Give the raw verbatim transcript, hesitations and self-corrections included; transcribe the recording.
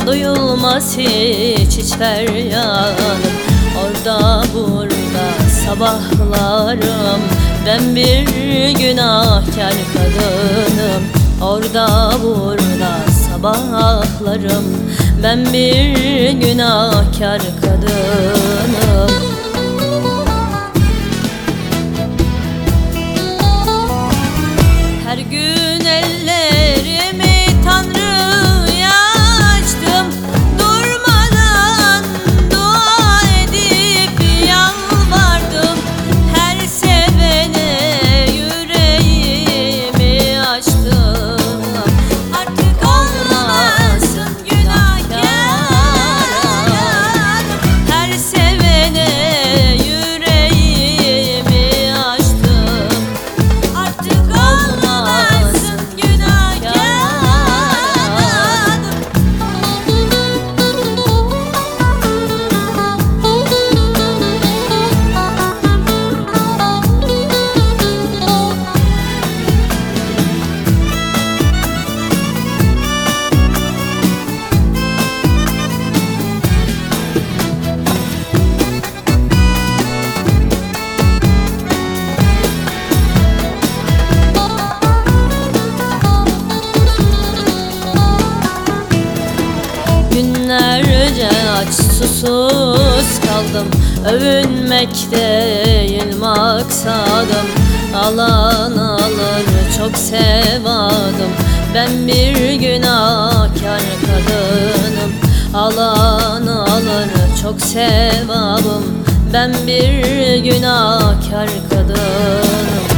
duyulmaz hiç hiç feryadım. Orada burada sabahlarım, ben bir günahkar kadınım. Orada burada sabahlarım, ben bir günahkar kadınım. Her gün ellerimi Tanrı'ya açtım, durmadan dua edip yalvardım. Her sevene yüreğimi açtım. Artık olmasın günahkar, her sevene yüreğimi açtım. Artık olmasın günahkar. Günlerce aç susuz kaldım, övünmek değil maksadım. Alan alır çok sevadım, ben bir günahkar kadınım. Alan alır çok sevabım, ben bir günahkar kadınım.